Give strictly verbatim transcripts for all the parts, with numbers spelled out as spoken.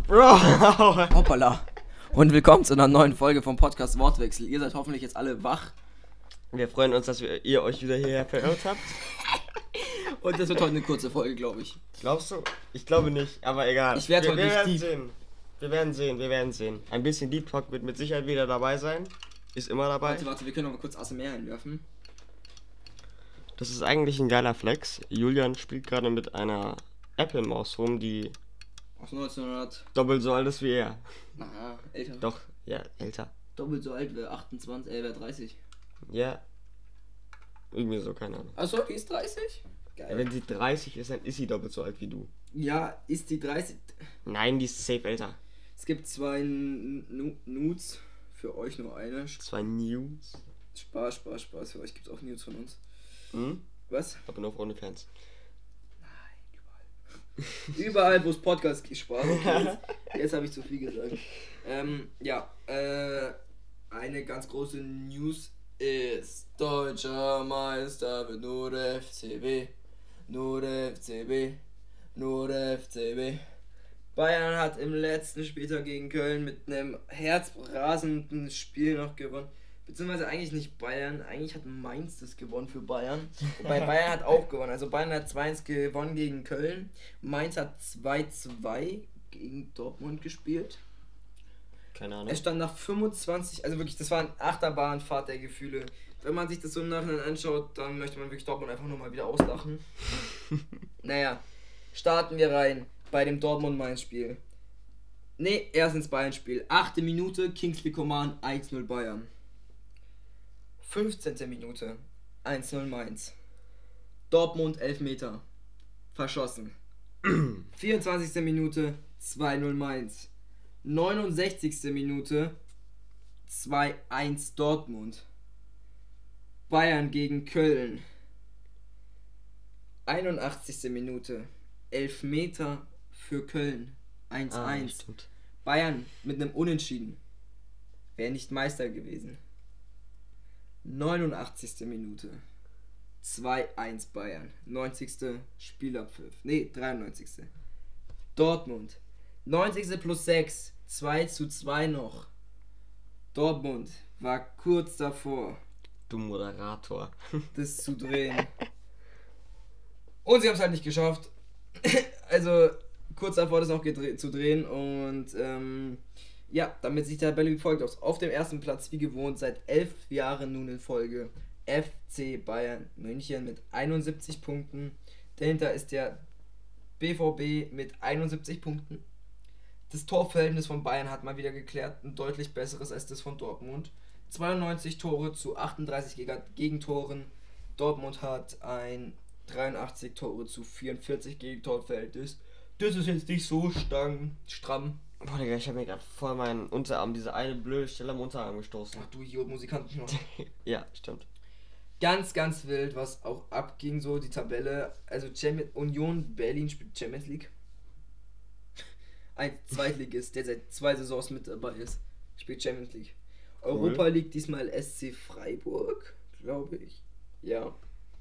Bro! Hoppala. Und willkommen zu einer neuen Folge vom Podcast Wortwechsel. Ihr seid hoffentlich jetzt alle wach. Wir freuen uns, dass wir, ihr euch wieder hierher verirrt habt. Und das wird heute eine kurze Folge, glaube ich. Glaubst du? Ich glaube nicht, aber egal. Ich werde wir, heute wir nicht werden deep. sehen. Wir werden sehen, wir werden sehen. Ein bisschen Deep Talk wird mit Sicherheit wieder dabei sein. Ist immer dabei. Warte, warte, wir können noch mal kurz A S M R einwerfen. Das ist eigentlich ein geiler Flex. Julian spielt gerade mit einer Apple-Maus rum, die Aus neunzehnhundert. doppelt so alt ist wie er. Naja, älter. Doch, ja, älter. Doppelt so alt, wäre achtundzwanzig, äh, wäre dreißig. Ja. Irgendwie so, keine Ahnung. Achso, die ist dreißig? Geil. Ja, wenn sie dreißig ist, dann ist sie doppelt so alt wie du. Ja, ist die dreißig. Nein, die ist safe älter. Es gibt zwei N- Nu- Nudes. Für euch nur eine. Zwei News. Spaß, Spaß, Spaß. Für euch gibt es auch Nudes von uns. Hm? Was? Aber nur auf OnlyFans. Überall, wo es Podcasts gibt, Spaß. Okay, jetzt jetzt habe ich zu viel gesagt. Ähm, ja, äh, eine ganz große News ist: Deutscher Meister wird nur der F C B. Nur der F C B. Nur der F C B. Bayern hat im letzten Spieltag gegen Köln mit einem herzrasenden Spiel noch gewonnen. Beziehungsweise eigentlich nicht Bayern, eigentlich hat Mainz das gewonnen für Bayern. Wobei Bayern hat auch gewonnen. Also Bayern hat zwei eins gewonnen gegen Köln. Mainz hat zwei zwei gegen Dortmund gespielt. Keine Ahnung. Es stand nach fünfundzwanzig, also wirklich, das war eine Achterbahnfahrt der Gefühle. Wenn man sich das so im Nachhinein anschaut, dann möchte man wirklich Dortmund einfach nur mal wieder auslachen. Naja, starten wir rein bei dem Dortmund-Mainz-Spiel. Ne, erst ins Bayern-Spiel. Achte Minute, Kingsley Coman, eins null Bayern. fünfzehnte Minute, eins null Mainz. Dortmund Elfmeter. Verschossen. vierundzwanzigste Minute, zwei null Mainz. neunundsechzigste Minute, zwei eins Dortmund. Bayern gegen Köln. einundachtzigste Minute, Elfmeter für Köln. eins eins. Ah, Bayern mit einem Unentschieden. Wäre nicht Meister gewesen. neunundachtzigste Minute. zwei eins Bayern. neunzigste Spielabpfiff. Ne, dreiundneunzigste Dortmund. neunzigste plus sechs. zwei zu zwei noch. Dortmund war kurz davor, Du Moderator. das zu drehen. Und sie haben es halt nicht geschafft. Also kurz davor, das noch gedre- zu drehen. Und ähm, ja, damit sieht die Tabelle wie folgt aus. Auf dem ersten Platz, wie gewohnt, seit elf Jahren nun in Folge, F C Bayern München mit einundsiebzig Punkten. Dahinter ist der B V B mit einundsiebzig Punkten. Das Torverhältnis von Bayern hat mal wieder geklärt, ein deutlich besseres als das von Dortmund. zweiundneunzig Tore zu achtunddreißig Geg- Gegentoren. Dortmund hat ein dreiundachtzig Tore zu vierundvierzig Gegentorverhältnis. Das ist jetzt nicht so stang, stramm. Boah, Digga, ich hab mir gerade vor meinen Unterarm, diese eine blöde Stelle am Unterarm gestoßen. Ach du Idiot, Musikanten. Ja, stimmt. Ganz, ganz wild, was auch abging, so die Tabelle. Also Champions, Union Berlin spielt Champions League. Ein Zweitligist, der seit zwei Saisons mit dabei ist, spielt Champions League. Cool. Europa League diesmal S C Freiburg, glaube ich. Ja.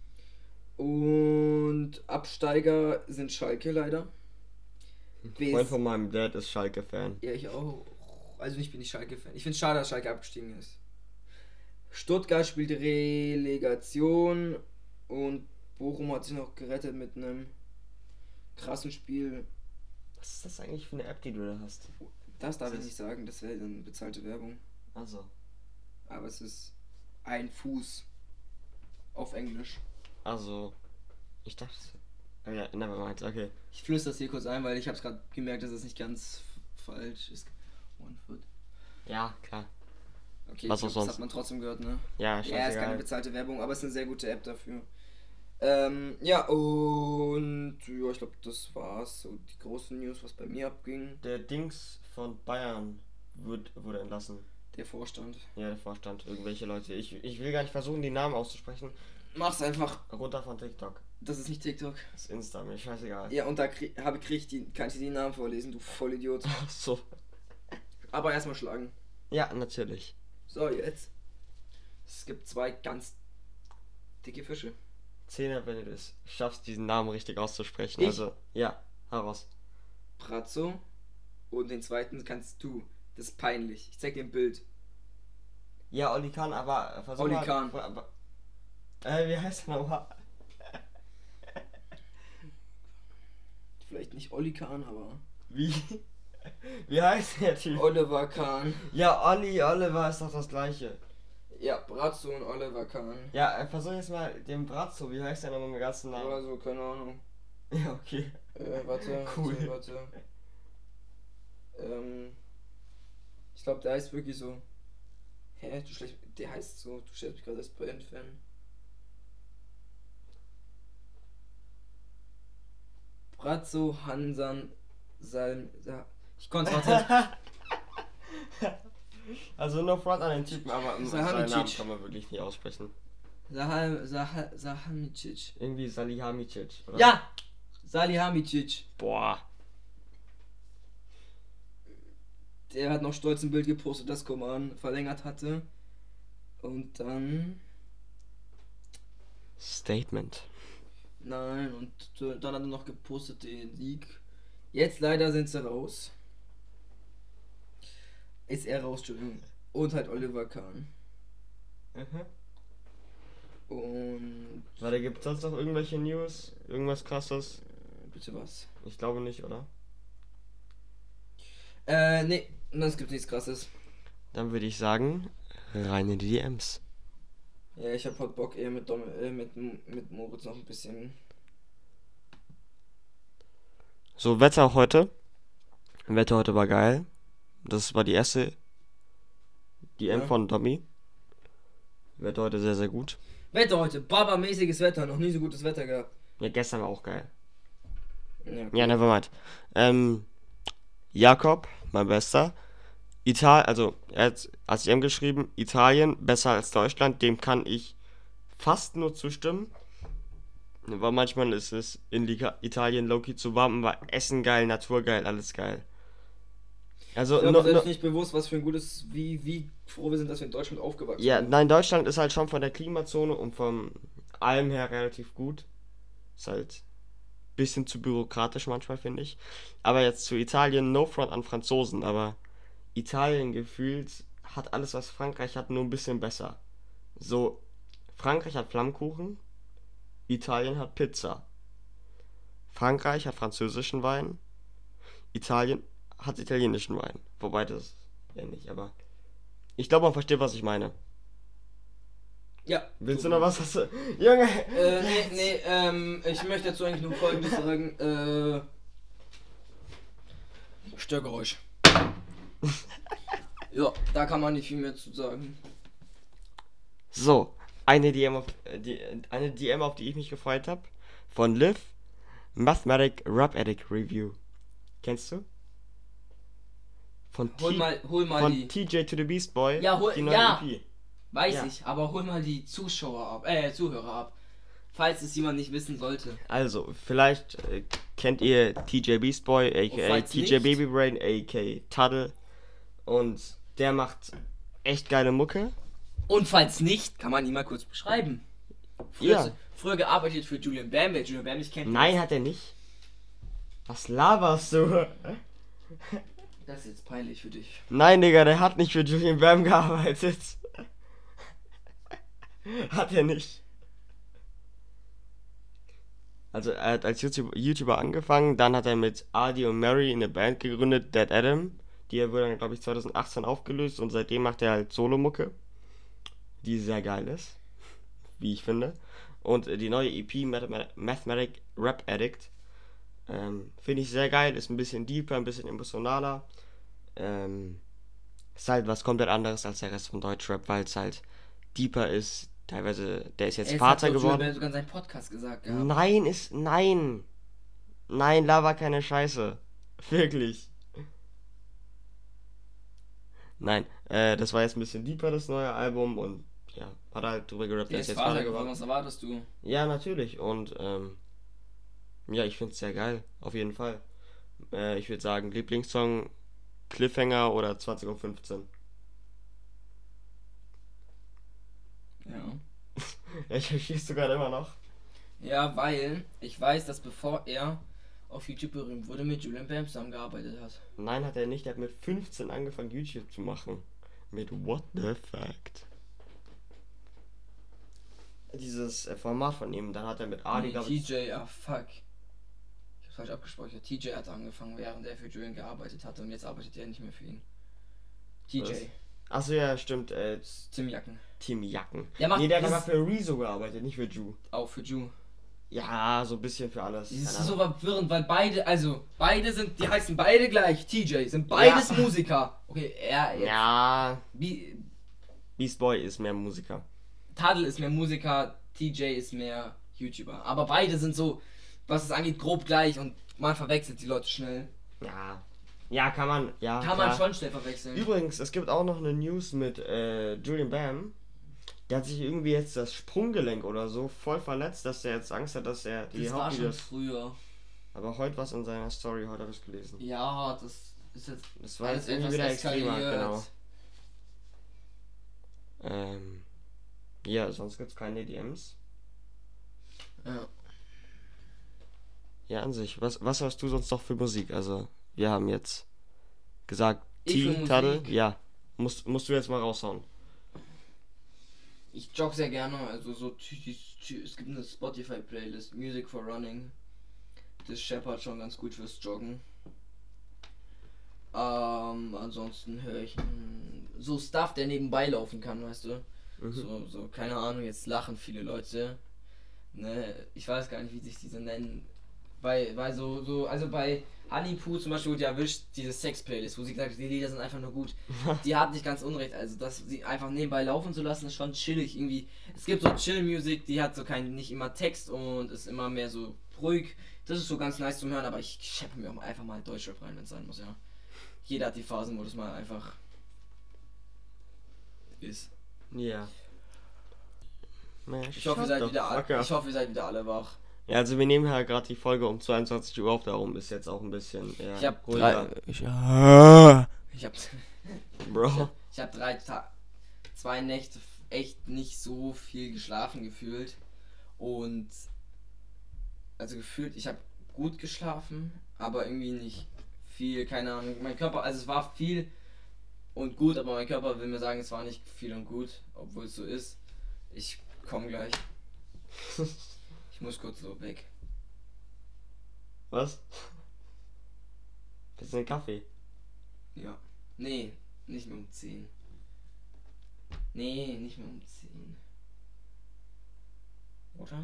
Und Absteiger sind Schalke leider. Ein Freund von meinem Dad ist Schalke-Fan. Ja, ich auch. Also ich bin nicht Schalke-Fan. Ich finde es schade, dass Schalke abgestiegen ist. Stuttgart spielt Relegation und Bochum hat sich noch gerettet mit einem krassen Spiel. Was ist das eigentlich für eine App, die du da hast? Das darf Das ich ist- nicht sagen, das wäre dann bezahlte Werbung. Also. Aber es ist ein Fuß auf Englisch. Also. Ich dachte. Oh ja, nevermind, okay. Ich flüstere das hier kurz ein, weil ich habe es gerade gemerkt, dass es nicht ganz f- falsch ist. One foot. Ja, klar. Okay, Was ich auch glaub, das sonst? hat man trotzdem gehört, ne? Ja, Ja, ist scheißegal. keine bezahlte Werbung, aber es ist eine sehr gute App dafür. Ähm, ja, und ja, ich glaube, das war's. So die großen News, was bei mir abging. Der Dings von Bayern wird, wurde entlassen. Der Vorstand. Ja, der Vorstand, irgendwelche Leute. Ich, ich will gar nicht versuchen, die Namen auszusprechen. Mach's einfach. Runter von TikTok. Das ist nicht TikTok. Das ist Insta, mir scheißegal. Ja, und da krieg, habe krieg ich die, kann ich dir die Namen vorlesen, du Vollidiot. Ach so. Aber erstmal schlagen. Ja, natürlich. So, jetzt. Es gibt zwei ganz dicke Fische. Zehner, wenn du es schaffst, diesen Namen richtig auszusprechen. Ich? Also, ja, heraus. Brazzo, Und den zweiten kannst du. Das ist peinlich. Ich zeig dir ein Bild. Ja, Oli Kahn, aber versuch Oli mal. Kahn. Aber, äh, wie heißt der nochmal? Vielleicht nicht Oli Kahn, aber. Wie? Wie heißt der Typ? Oliver Kahn. Ja, Olli, Oliver ist doch das gleiche. Ja, Brazzo und Oliver Kahn. Ja, äh, versuch jetzt mal den Brazzo, wie heißt der nochmal mit ganzen Namen? Oder so, keine Ahnung. Ja, okay. Äh, warte, Cool. warte, warte. Ähm. Ich glaube, der heißt wirklich so. Hä, du schlecht. Der heißt so, du stellst mich gerade als Band-Fan. Brazzo Hansan Salm. Sa ich konnte es warte. Also nur Front an den Typen, aber seinen Salihamidzic. Namen kann man wirklich nicht aussprechen. Sahal, Sahal, Salihamidzic. Irgendwie Salihamidzic, oder? Ja! Salihamidzic. Boah. Der hat noch stolz ein Bild gepostet, das Coman verlängert hatte. Und dann. Statement. Nein, und dann hat er noch gepostet den Sieg. Jetzt leider sind sie raus. Ist er raus, Entschuldigung. Und halt Oliver Kahn. Mhm. Und. Warte, gibt's sonst noch irgendwelche News? Irgendwas krasses? Bitte was? Ich glaube nicht, oder? Äh, nee, das gibt nichts krasses. Dann würde ich sagen, rein in die D Ms. Ja, ich hab heute Bock eher mit, Dom äh, mit, mit Moritz noch ein bisschen. So, Wetter heute. Wetter heute war geil. Das war die erste D M Ja. von Tommy. Wetter heute sehr, sehr gut. Wetter heute, Baba-mäßiges Wetter, noch nie so gutes Wetter gehabt. Ja, gestern war auch geil. Ja, Ja, nevermind. Ähm, Jakob, mein Bester. Italien, also er hat als D M geschrieben, Italien besser als Deutschland, dem kann ich fast nur zustimmen. Weil manchmal ist es in Liga Italien low-key zu warm, aber Essen geil, Natur geil, alles geil. Also, Ich glaube, no, uns ist no, nicht bewusst, was für ein gutes, wie, wie froh wir sind, dass wir in Deutschland aufgewachsen ja, sind. nein, Deutschland ist halt schon von der Klimazone und von allem her relativ gut. Ist halt ein bisschen zu bürokratisch manchmal, finde ich. Aber jetzt zu Italien, no front an Franzosen, aber Italien gefühlt hat alles, was Frankreich hat, nur ein bisschen besser. So, Frankreich hat Flammkuchen, Italien hat Pizza. Frankreich hat französischen Wein, Italien hat italienischen Wein. Wobei das ja nicht, aber ich glaube, man versteht, was ich meine. Ja. Willst du noch was? Hast du? Junge! Äh, nee, nee, ähm, ich möchte dazu eigentlich nur Folgendes sagen, äh... Störgeräusch. Ja, da kann man nicht viel mehr zu sagen. So, eine D M auf, äh, die, eine D M, auf die ich mich gefreut habe, von Liv, Mathematic Rap Addict Review. Kennst du? Von, Hol T- mal, hol mal von die... T J to the Beast Boy, Ja, hol- die neue ja. E P. Weiß Ja. ich, aber hol mal die Zuschauer ab, äh, Zuhörer ab. Falls es jemand nicht wissen sollte. Also, vielleicht äh, kennt ihr T J Beast Boy, Und aka falls T J nicht- Baby Brain, aka Tuddle. Und der macht echt geile Mucke. Und falls nicht, kann man ihn mal kurz beschreiben. Früher, Ja. früher gearbeitet für Julian Bam, wer Julian Bam nicht kennt. Nein, hat er nicht. Was laberst du? Das ist jetzt peinlich für dich. Nein, Digga, der hat nicht für Julian Bam gearbeitet. Hat er nicht. Also er hat als YouTube- YouTuber angefangen, dann hat er mit Adi und Mary eine Band gegründet, Dead Adam. Die wurde dann, glaube ich, zwanzig achtzehn aufgelöst und seitdem macht er halt Solomucke, die sehr geil ist, wie ich finde. Und äh, die neue E P, Mathema- Mathematic Rap Addict, ähm, finde ich sehr geil, ist ein bisschen deeper, ein bisschen emotionaler. Ähm, ist halt was komplett anderes als der Rest von Deutschrap, weil es halt deeper ist. Teilweise, der ist jetzt Es Vater hat doch geworden. Julian Bam sogar in seinem Podcast gesagt gehabt. Nein, ist. Nein. Nein, laber keine Scheiße. Wirklich. Nein, äh, das war jetzt ein bisschen deeper, das neue Album. Und ja, hat halt drüber gerappt, Der dass ist jetzt Vater geworden, was erwartest du? Ja, natürlich. Und ähm, ja, ich finde es sehr geil. Auf jeden Fall. Äh, ich würde sagen, Lieblingssong Cliffhanger oder zwanzig Uhr fünfzehn. Ja. Ja, ich verstehst du gerade immer noch. Ja, weil ich weiß, dass bevor er auf YouTube berühmt wurde, mit Julian Bam zusammengearbeitet hat. Nein, hat er nicht. Er hat mit fünfzehn angefangen, YouTube zu machen. Mit What the Fact. Dieses äh, Format von ihm, dann hat er mit Adi, Nee, glaub T ich, J, ah fuck. Ich hab's falsch abgespeichert. T J hat angefangen, während er für Julian gearbeitet hatte und jetzt arbeitet er nicht mehr für ihn. T J. Was? Achso, ja, stimmt. Äh, Tim Jacken. Team Jacken. Der macht Nee, der hat das aber für Rezo gearbeitet, nicht für Ju. auch für Ju. Ja, so ein bisschen für alles. Das ist Keine so Ahnung. verwirrend, weil beide, also beide sind, die heißen beide gleich. T J sind beides Ja. Musiker. Okay, er, er Ja, Bi- Beast Boy ist mehr Musiker. Tadl ist mehr Musiker, T J ist mehr YouTuber. Aber beide sind so, was es angeht, grob gleich und man verwechselt die Leute schnell. Ja. Ja, kann man. Ja, Kann klar. man schon schnell verwechseln. Übrigens, es gibt auch noch eine News mit äh, Julian Bam. Der hat sich irgendwie jetzt das Sprunggelenk oder so voll verletzt, dass er jetzt Angst hat, dass er die das war schon Hauptvideos. früher. Aber heute was in seiner Story, heute habe ich es gelesen. Ja, das ist jetzt Das war alles jetzt irgendwie etwas wieder extremer, eskaliert. genau. Ähm, ja, sonst gibt's keine D Ms. Ja. Ja, an sich. Was, was hörst du sonst noch für Musik? Also, wir haben jetzt gesagt, Ich für T, Taddle, Musik? ja. Musst, musst du jetzt mal raushauen. Ich jogge sehr gerne, also so es gibt eine Spotify Playlist Music for Running. Das scheppert schon ganz gut fürs Joggen. Ähm, ansonsten höre ich mm, so Stuff, der nebenbei laufen kann, weißt du? Mhm. So, so, keine Ahnung, jetzt lachen viele Leute. Ne, ich weiß gar nicht, wie sich diese nennen. Bei, bei so, so, also bei Honeypoo zum Beispiel wurde ja erwischt, diese Sex-Playlist, wo sie gesagt hat, die Lieder sind einfach nur gut. Die hat nicht ganz unrecht, also das sie einfach nebenbei laufen zu lassen, ist schon chillig irgendwie. Es gibt so Chill-Musik, die hat so kein, nicht immer Text und ist immer mehr so ruhig. Das ist so ganz nice zum Hören, aber ich scheppe mir auch einfach mal Deutschrap rein, wenn es sein muss, ja. Jeder hat die Phasen, wo das mal einfach ist. Ja. Ich hoffe, ihr seid wieder alle, ich hoffe, ihr seid wieder alle wach. Ja, also wir nehmen ja gerade die Folge um zweiundzwanzig Uhr auf, darum ist jetzt auch ein bisschen ja, Ich hab ruhiger. drei, ich, ich hab Bro. Ich habe drei Ta zwei Nächte echt nicht so viel geschlafen gefühlt und also gefühlt, ich habe gut geschlafen, aber irgendwie nicht viel, keine Ahnung. Mein Körper, also es war viel und gut, aber mein Körper will mir sagen, es war nicht viel und gut, obwohl es so ist. Ich komme gleich. Ich muss kurz so weg. Was? Bisschen Kaffee. Ja. Nee, nicht mehr um zehn. Nee, nicht mehr um zehn. Oder?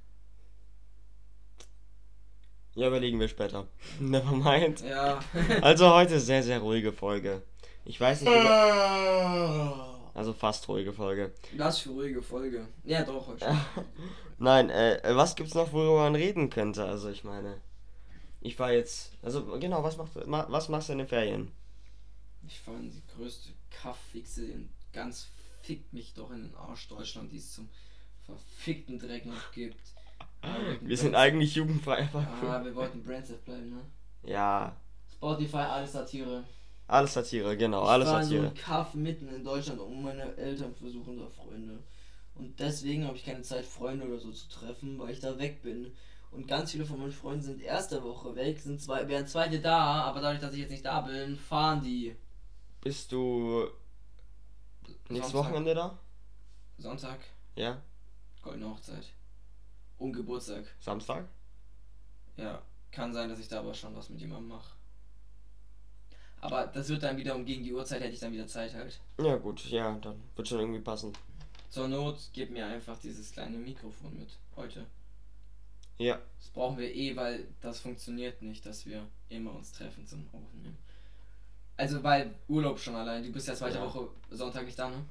Ja, überlegen wir später. Nevermind. Ja. Also heute sehr, sehr ruhige Folge. Ich weiß nicht, wie... Also fast ruhige Folge. Das für ruhige Folge. Ja, doch, heute. Nein, äh, was gibt's noch, worüber man reden könnte? Also ich meine... Ich war jetzt... Also genau, was, macht, ma, was machst du in den Ferien? Ich fand die größte Kaffwichse in ganz fickt mich doch in den Arsch Deutschland, die es zum verfickten Dreck noch gibt. Ja, wir, Wir sind eigentlich jugendfrei. Ah, wir wollten Brandsafe bleiben, ne? Ja, Spotify, alles Satire. alles Satire, genau, alles ich war in so Satire. einem Kaff mitten in Deutschland und meine Eltern versuchen da Freunde. Und deswegen habe ich keine Zeit, Freunde oder so zu treffen, weil ich da weg bin. Und ganz viele von meinen Freunden sind erste Woche weg, sind zwei, wären zweite da, aber dadurch, dass ich jetzt nicht da bin, fahren die. Bist du nächstes Sonntag. Wochenende da? Sonntag, Ja? goldene Hochzeit. Und Geburtstag. Samstag? Ja, kann sein, dass ich da aber schon was mit jemandem mache. Aber das wird dann wieder um gegen die Uhrzeit, hätte ich dann wieder Zeit halt. Ja gut, ja, dann wird schon irgendwie passen. Zur Not, gib mir einfach dieses kleine Mikrofon mit heute. Ja. Das brauchen wir eh, weil das funktioniert nicht, dass wir immer uns treffen zum Aufnehmen. Also weil Urlaub schon allein, du bist ja zweite Ja. Woche Sonntag nicht da, ne?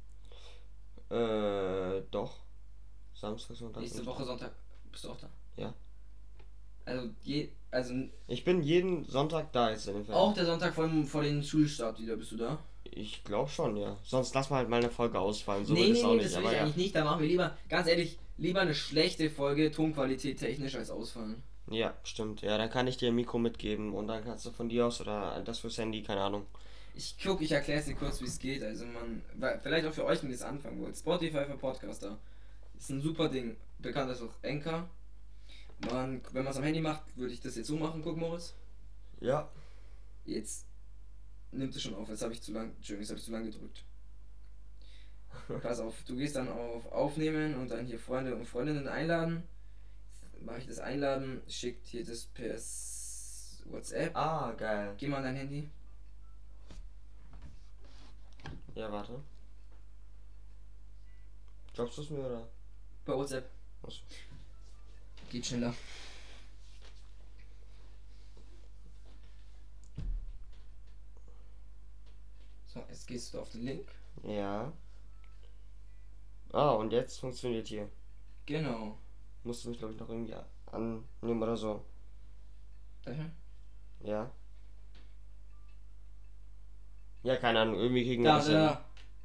Äh, doch. Samstag, Sonntag. Nächste Sonntag. Woche Sonntag bist du auch da. Ja. Also je, also Ich bin jeden Sonntag da jetzt in den Ferien. auch der Sonntag vor, dem- vor den Schulstart wieder, bist du da? Ich glaube schon, ja. Sonst lass mal halt mal eine Folge ausfallen. So nee, wird nee, es auch nee, nicht, das will aber ich ja. eigentlich nicht. Da machen wir lieber, ganz ehrlich, lieber eine schlechte Folge, Tonqualität technisch, als ausfallen. Ja, stimmt. Ja, dann kann ich dir ein Mikro mitgeben und dann kannst du von dir aus oder das fürs Handy, keine Ahnung. Ich guck, ich erkläre es dir kurz, wie es geht. Also man, weil- vielleicht auch für euch, wenn ihr es anfangen wollt. Spotify für Podcaster ist ein super Ding. Bekannt ist auch Anchor. Man, wenn man es am Handy macht, würde ich das jetzt so machen. Guck, Moritz. Ja. Jetzt nimmt es schon auf. Jetzt habe ich zu lang, Entschuldigung, jetzt habe ich zu lang gedrückt. Pass auf, du gehst dann auf Aufnehmen und dann hier Freunde und Freundinnen einladen. Mache ich das Einladen, schickt hier das per WhatsApp. Ah, geil. Geh mal an dein Handy. Ja, warte. Droppst du es mir oder? Bei WhatsApp. Was? Geht schneller. So, jetzt gehst du auf den Link. Ja. Ah, und jetzt funktioniert hier. Genau. Musst du mich, glaube ich, noch irgendwie annehmen oder so. Daher? Ja. Ja, keine Ahnung, irgendwie kriegen wir Da, das hin. da.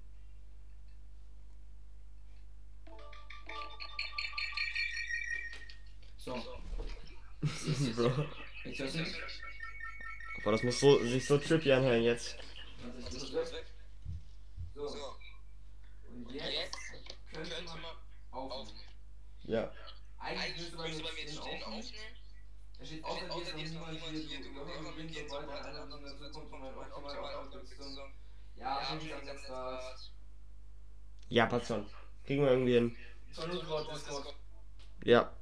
So. Bro. Ich hör's nicht. Aber das muss so, sich so trippy anhören jetzt. Warte, ich muss weg. So. Und jetzt könnte man aufnehmen. Ja. Eigentlich müsste man jetzt den aufnehmen. Da steht außer dir ist noch niemand hier, du gehörst und so weiter, einer in der Zukunft von meinem optimalen Ausdrucksung. Ja, finde ich am Netzstart. Ja, passt schon. Kriegen wir irgendwie hin. Zur Not Discord. Ja.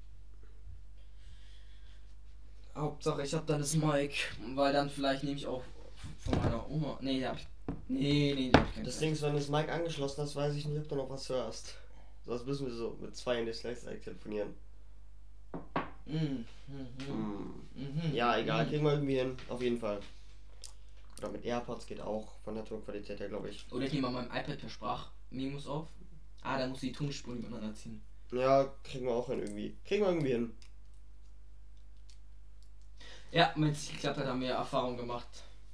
Hauptsache ich hab dann das Mic, weil dann vielleicht nehme ich auch von meiner Oma. Nee, hab ich. Nee, nee, hab ich keinen. Das Ding ist, wenn du das Mic angeschlossen hast, weiß ich nicht, ob du noch was hörst. Sonst müssen wir so mit zwei nicht gleichzeitig telefonieren. Mhm. Mhm. Hm. Mhm. Ja, egal, Mhm. kriegen wir irgendwie hin, auf jeden Fall. Oder mit AirPods geht auch, von der Tonqualität her, glaube ich. Oder ich nehme mal mein iPad per Sprachmemos auf. Ah, da muss die Tonspuren übereinander ziehen. Ja, kriegen wir auch hin irgendwie. Kriegen wir irgendwie hin. Ja, wenn es nicht geklappt hat, haben wir Erfahrung gemacht.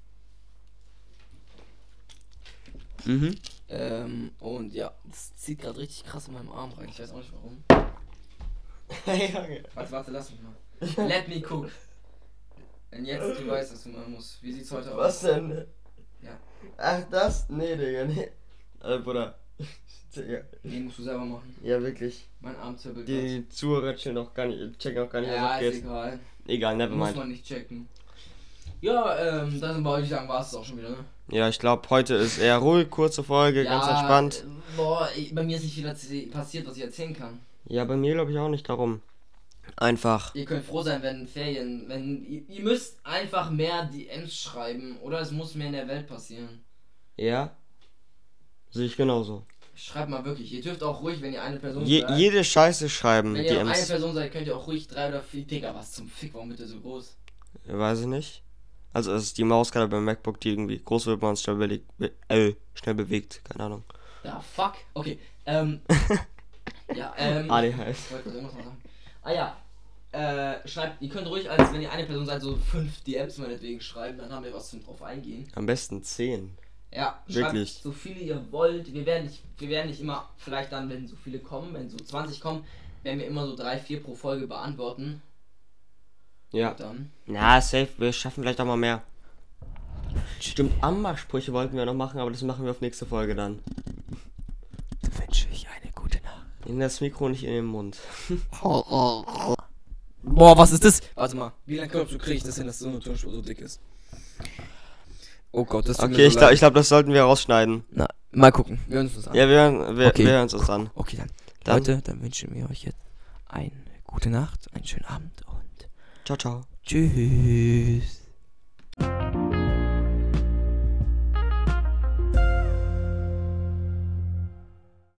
Mhm. Ähm, und ja, das zieht gerade richtig krass in meinem Arm rein. Ich weiß auch nicht warum. Junge. Warte, warte, lass mich mal. Let me cook. Wenn jetzt du weißt, was du machen musst. Wie sieht's heute aus? Was denn? Ja. Ach, das? Nee, Digga, nee. Also, Bruder. Digga. Nee, musst du selber machen. Ja, wirklich. Mein Arm zirbelt grad. Die Zuhörer checken auch gar nicht, checken auch gar nicht, was Ja, ist abgeht. egal. Egal, Muss nevermind. man nicht checken. Ja, ähm, dann wollte ich sagen, war es auch schon wieder, ne? Ja, ich glaube, heute ist eher ruhig, kurze Folge, ganz entspannt. äh, Boah, ich, bei mir ist nicht viel erzäh- passiert, was ich erzählen kann. Ja, bei mir glaube ich auch nicht darum. Einfach. Ihr könnt froh sein, wenn Ferien, wenn ihr, ihr müsst einfach mehr D Ms schreiben oder es muss mehr in der Welt passieren. Ja. Sehe ich genauso. Schreibt mal wirklich. Ihr dürft auch ruhig, wenn ihr eine Person Je, seid. jede Scheiße schreiben, Wenn die ihr eine Ems. Person seid, könnt ihr auch ruhig drei oder vier. Digga, was zum Fick, warum bitte so groß? Weiß ich nicht. Also es ist die Maus gerade beim MacBook, die irgendwie groß wird, man schnell bewegt, be äh, schnell bewegt, keine Ahnung. Ja, fuck. Okay, ähm. ja, ähm. A D H S. Ich wollte kurz irgendwas mal sagen. Ah ja. Äh, schreibt, ihr könnt ruhig, als wenn ihr eine Person seid, so fünf D Ms meinetwegen schreiben, dann haben wir was zum drauf eingehen. Am besten zehn. Ja, Wirklich. schreibt so viele ihr wollt. Wir werden nicht, wir werden nicht immer, vielleicht dann, wenn so viele kommen, wenn so zwanzig kommen, werden wir immer so drei, vier pro Folge beantworten. Ja. Und dann. Na, safe, wir schaffen vielleicht auch mal mehr. Stimmt, Amber-Sprüche wollten wir noch machen, aber das machen wir auf nächste Folge dann. Dann wünsche ich eine gute Nacht. In das Mikro, nicht in den Mund. Boah, was ist das? Warte mal, wie lange glaubst du, kriege ich das hin, dass so eine Tonspur so dick ist? Oh Gott, das tut mir Okay, so ich glaube, leid. ich glaub, das sollten wir rausschneiden. Na, mal gucken. Wir hören uns das an. Ja, wir hören, wir, Okay. wir hören uns an. Okay, dann. Dann- Leute, dann wünschen wir euch jetzt eine gute Nacht, einen schönen Abend und Ciao, ciao. tschüss.